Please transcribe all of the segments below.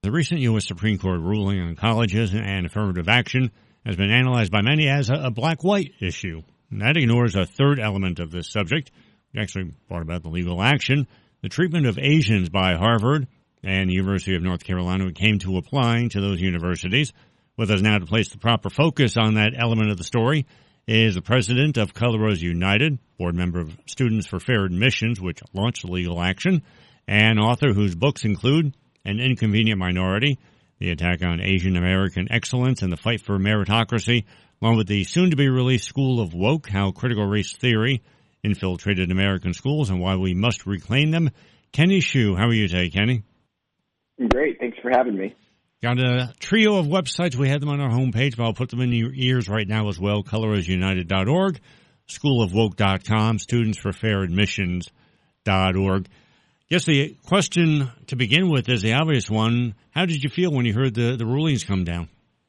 The recent U.S. Supreme Court ruling on colleges and affirmative action has been analyzed by many as a black-white issue. And that ignores a third element of this subject, which actually brought about the legal action, the treatment of Asians by Harvard and the University of North Carolina when it came to applying to those universities. With us now to place the proper focus on that element of the story is the president of Colorado United, board member of Students for Fair Admissions, which launched the legal action, and author whose books include An Inconvenient Minority, The Attack on Asian American Excellence and the Fight for Meritocracy, along with the soon-to-be-released School of Woke, How Critical Race Theory Infiltrated American Schools and Why We Must Reclaim Them. Kenny Xu, how are you today, Kenny? Great. Thanks for having me. Got a trio of websites. We have them on our homepage, but I'll put them in your ears right now as well. ColorsUnited.org, SchoolofWoke.com, StudentsForFairAdmissions.org. Guess the question to begin with is the obvious one. How did you feel when you heard the rulings come down?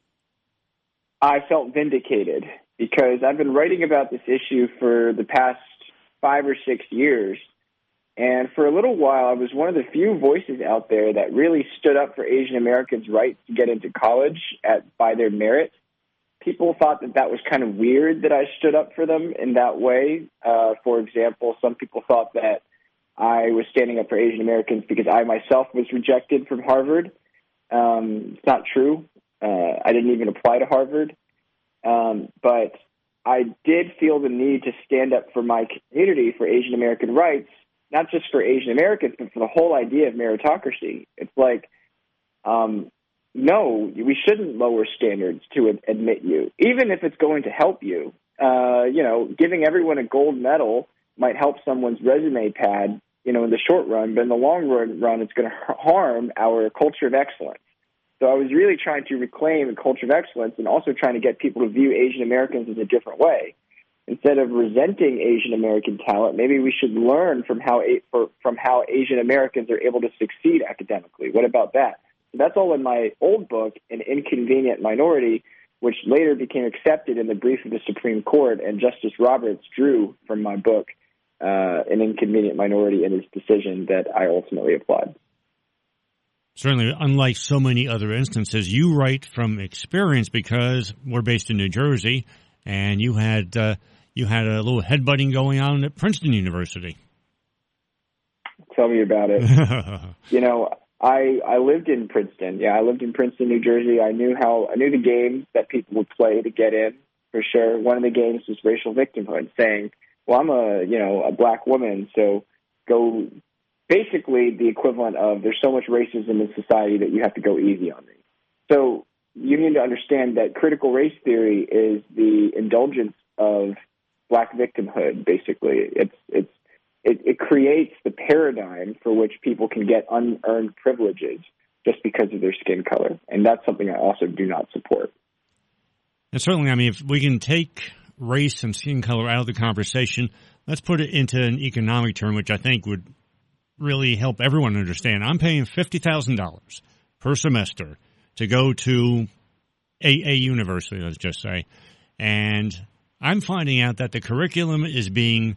I felt vindicated because I've been writing about this issue for the past 5 or 6 years. And for a little while, I was one of the few voices out there that really stood up for Asian Americans' rights to get into college by their merit. People thought that was kind of weird that I stood up for them in that way. For example, some people thought that I was standing up for Asian Americans because I myself was rejected from Harvard. It's not true. I didn't even apply to Harvard. But I did feel the need to stand up for my community for Asian American rights, not just for Asian Americans, but for the whole idea of meritocracy. It's like, no, we shouldn't lower standards to admit you, even if it's going to help you. Giving everyone a gold medal might help someone's resume pad, in the short run, but in the long run, it's going to harm our culture of excellence. So I was really trying to reclaim a culture of excellence and also trying to get people to view Asian Americans as a different way. Instead of resenting Asian American talent, maybe we should learn from how Asian Americans are able to succeed academically. What about that? So that's all in my old book, An Inconvenient Minority, which later became accepted in the brief of the Supreme Court, and Justice Roberts drew from my book An Inconvenient Minority in his decision that I ultimately applied. Certainly, unlike so many other instances, you write from experience because we're based in New Jersey, and you had a little headbutting going on at Princeton University. Tell me about it. I lived in Princeton. Yeah, I lived in Princeton, New Jersey. I knew the games that people would play to get in, for sure. One of the games was racial victimhood, saying, well, I'm a black woman, so go, basically the equivalent of there's so much racism in society that you have to go easy on me. So you need to understand that critical race theory is the indulgence of black victimhood, basically. It creates the paradigm for which people can get unearned privileges just because of their skin color. And that's something I also do not support. And certainly, if we can take race and skin color out of the conversation, let's put it into an economic term, which I think would really help everyone understand. I'm paying $50,000 per semester to go to a university, let's just say, and I'm finding out that the curriculum is being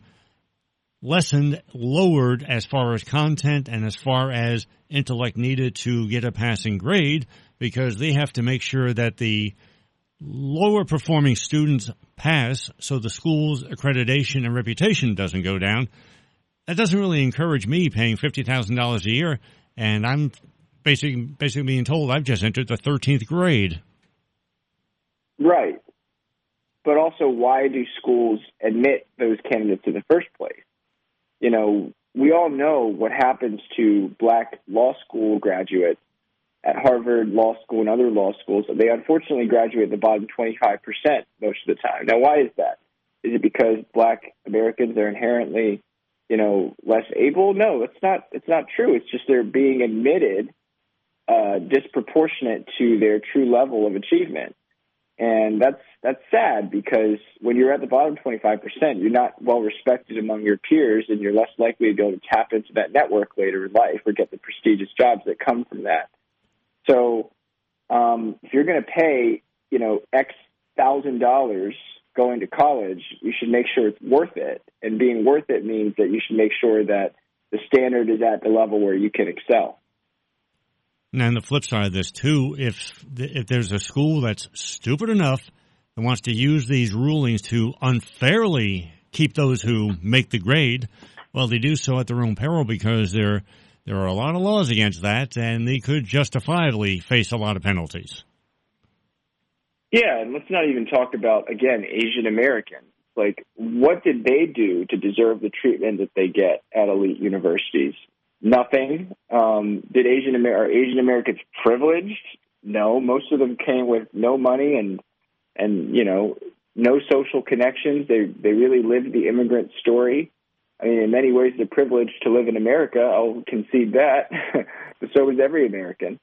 lowered as far as content and as far as intellect needed to get a passing grade, because they have to make sure that the lower performing students pass so the school's accreditation and reputation doesn't go down. That doesn't really encourage me paying $50,000 a year, and I'm basically being told I've just entered the 13th grade. Right. But also, why do schools admit those candidates in the first place? We all know what happens to black law school graduates at Harvard Law School and other law schools. They unfortunately graduate at the bottom 25% most of the time. Now, why is that? Is it because black Americans are inherently, less able? No, it's not true. It's just they're being admitted disproportionate to their true level of achievement. And that's sad, because when you're at the bottom 25%, you're not well respected among your peers, and you're less likely to be able to tap into that network later in life or get the prestigious jobs that come from that. So if you're going to pay, X $1,000 going to college, you should make sure it's worth it. And being worth it means that you should make sure that the standard is at the level where you can excel. And the flip side of this, too, if there's a school that's stupid enough that wants to use these rulings to unfairly keep those who make the grade, well, they do so at their own peril because there are a lot of laws against that, and they could justifiably face a lot of penalties. Yeah, and let's not even talk about, again, Asian Americans. Like, what did they do to deserve the treatment that they get at elite universities? Nothing. Did Asian Americans privileged? No. Most of them came with no money and no social connections. They really lived the immigrant story. I mean, in many ways, they're privileged to live in America. I'll concede that, but so is every American.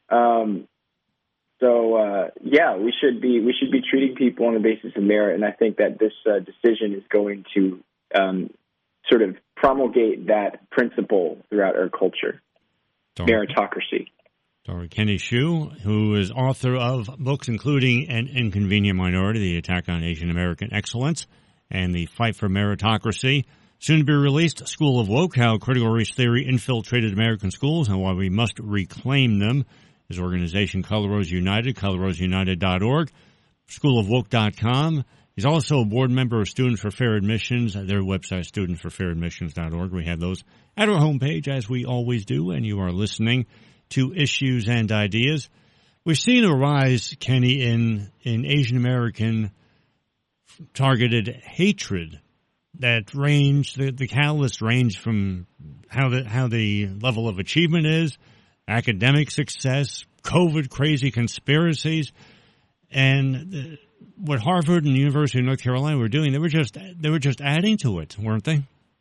We should be treating people on the basis of merit, and I think that this decision is going to sort of promulgate that principle throughout our culture. Meritocracy. Dr. Kenny Xu, who is author of books including An Inconvenient Minority, The Attack on Asian American Excellence, and The Fight for Meritocracy. Soon to be released, School of Woke, How Critical Race Theory Infiltrated American Schools and Why We Must Reclaim Them. His organization, Color Rose United, colorroseunited.org, schoolofwoke.com. He's also a board member of Students for Fair Admissions, their website, studentsforfairadmissions.org. We have those at our homepage, as we always do, and you are listening to Issues and Ideas. We've seen a rise, Kenny, in Asian American targeted hatred that the catalyst range from how the level of achievement is, academic success, COVID crazy conspiracies, and what Harvard and the University of North Carolina were doing, they were just adding to it, weren't they?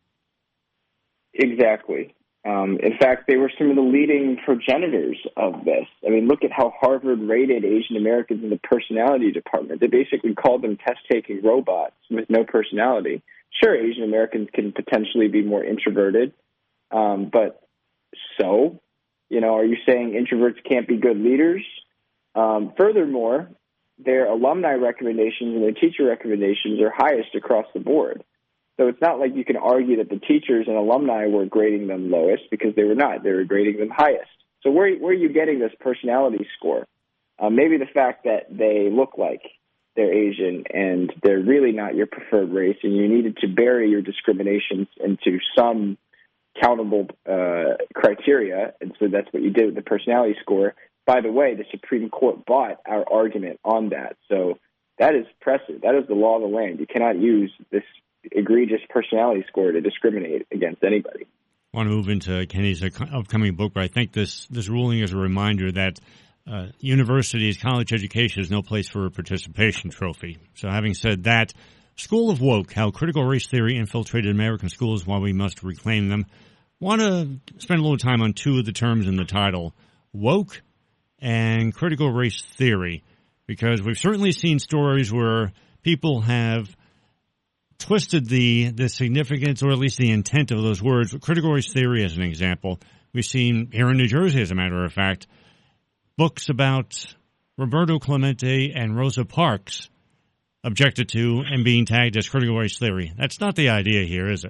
Exactly. In fact, they were some of the leading progenitors of this. I mean, look at how Harvard rated Asian Americans in the personality department. They basically called them test-taking robots with no personality. Sure, Asian Americans can potentially be more introverted, but so, are you saying introverts can't be good leaders? Furthermore, their alumni recommendations and their teacher recommendations are highest across the board. So it's not like you can argue that the teachers and alumni were grading them lowest, because they were not. They were grading them highest. So where are you getting this personality score? Maybe the fact that they look like they're Asian and they're really not your preferred race, and you needed to bury your discriminations into some countable criteria, and so that's what you did with the personality score. By the way, the Supreme Court bought our argument on that. So that is precedent. That is the law of the land. You cannot use this egregious personality score to discriminate against anybody. I want to move into Kenny's upcoming book, but I think this ruling is a reminder that universities, college education is no place for a participation trophy. So having said that, School of Woke, How Critical Race Theory Infiltrated American Schools, Why We Must Reclaim Them. I want to spend a little time on two of the terms in the title, woke and critical race theory, because we've certainly seen stories where people have twisted the significance, or at least the intent of those words. Critical race theory as an example. We've seen here in New Jersey, as a matter of fact, books about Roberto Clemente and Rosa Parks objected to and being tagged as critical race theory. That's not the idea here, is it?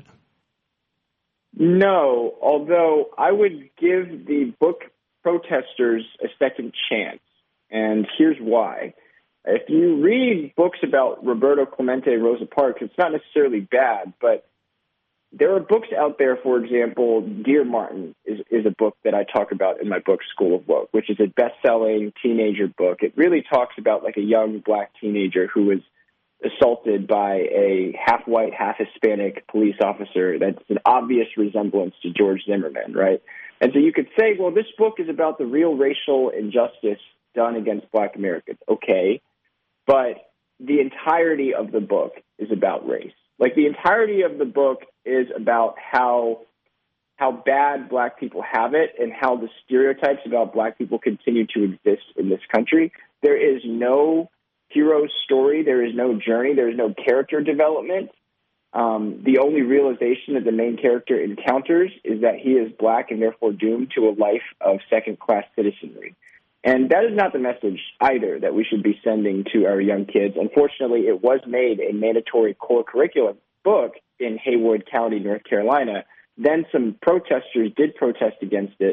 No, although I would give the book protesters a second chance, and here's why. If you read books about Roberto Clemente and Rosa Parks, it's not necessarily bad, but there are books out there, for example, Dear Martin is a book that I talk about in my book, School of Woke, which is a best-selling teenager book. It really talks about like a young black teenager who was assaulted by a half-white, half-Hispanic police officer. That's an obvious resemblance to George Zimmerman, right? And so you could say, well, this book is about the real racial injustice done against black Americans. Okay, but the entirety of the book is about race. Like, the entirety of the book is about how bad black people have it and how the stereotypes about black people continue to exist in this country. There is no hero story. There is no journey. There is no character development. The only realization that the main character encounters is that he is black and therefore doomed to a life of second-class citizenry. And that is not the message either that we should be sending to our young kids. Unfortunately, it was made a mandatory core curriculum book in Haywood County, North Carolina. Then some protesters did protest against it,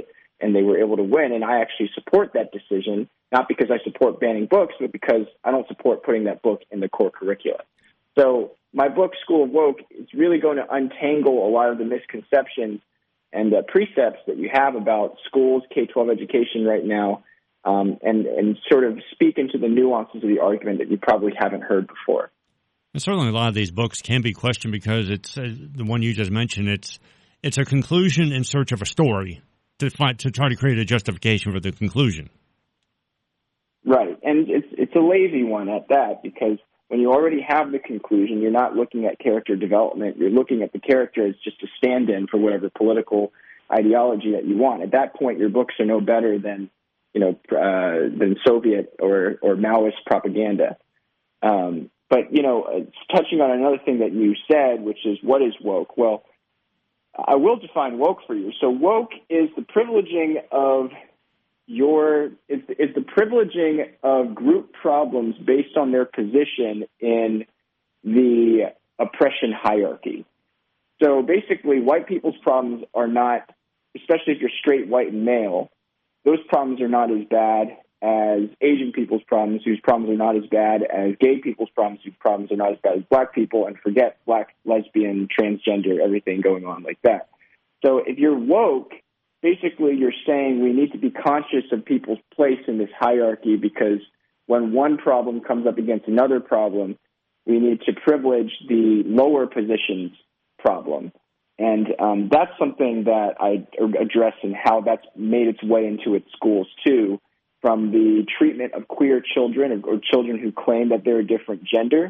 and they were able to win. And I actually support that decision, not because I support banning books, but because I don't support putting that book in the core curricula. So my book, School of Woke, is really going to untangle a lot of the misconceptions and precepts that you have about schools, K-12 education right now, and sort of speak into the nuances of the argument that you probably haven't heard before. And certainly a lot of these books can be questioned because it's the one you just mentioned. It's a conclusion in search of a story to try to create a justification for the conclusion. Right, and it's a lazy one at that, because when you already have the conclusion, you're not looking at character development. You're looking at the character as just a stand-in for whatever political ideology that you want. At that point, your books are no better than than Soviet or Maoist propaganda. But, touching on another thing that you said, which is what is woke? Well, I will define woke for you. So woke is the privileging of the privileging of group problems based on their position in the oppression hierarchy. So basically, white people's problems are not, especially if you're straight, white, and male, those problems are not as bad as Asian people's problems, whose problems are not as bad as gay people's problems, whose problems are not as bad as black people, and forget black, lesbian, transgender, everything going on like that. So if you're woke, basically you're saying we need to be conscious of people's place in this hierarchy, because when one problem comes up against another problem, we need to privilege the lower positions problem. And that's something that I address and how that's made its way into its schools too, from the treatment of queer children or children who claim that they're a different gender.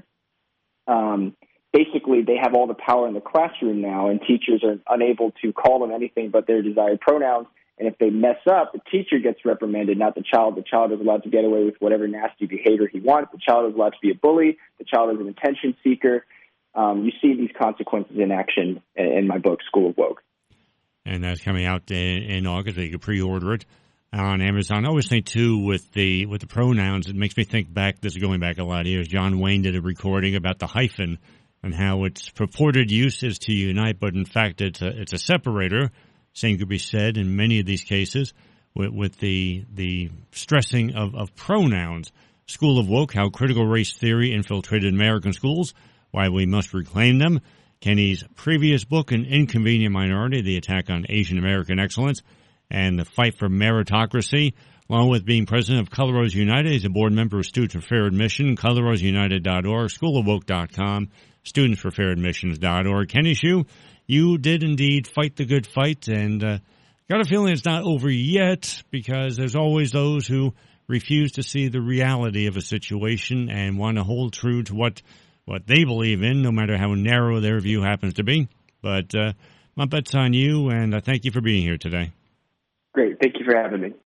Basically, they have all the power in the classroom now, and teachers are unable to call them anything but their desired pronouns. And if they mess up, the teacher gets reprimanded, not the child. The child is allowed to get away with whatever nasty behavior he wants. The child is allowed to be a bully. The child is an attention seeker. You see these consequences in action in my book, School of Woke. And that's coming out in August. You can pre-order it on Amazon. I always think, too, with the pronouns, it makes me think back, this is going back a lot of years, John Wayne did a recording about the hyphen and how its purported use is to unite, but in fact it's a separator. Same could be said in many of these cases with the stressing of pronouns. School of Woke, How Critical Race Theory Infiltrated American Schools, Why We Must Reclaim Them. Kenny's previous book, An Inconvenient Minority, The Attack on Asian American Excellence, and The Fight for Meritocracy. Along with being president of Color Rose United, he's a board member of Students for Fair Admission, colorroseunited.org, schoolofwoke.com, studentsforfairadmissions.org. Kenny Xu, you did indeed fight the good fight, and got a feeling it's not over yet, because there's always those who refuse to see the reality of a situation and want to hold true to what they believe in, no matter how narrow their view happens to be. But my bet's on you, and I thank you for being here today. Great. Thank you for having me.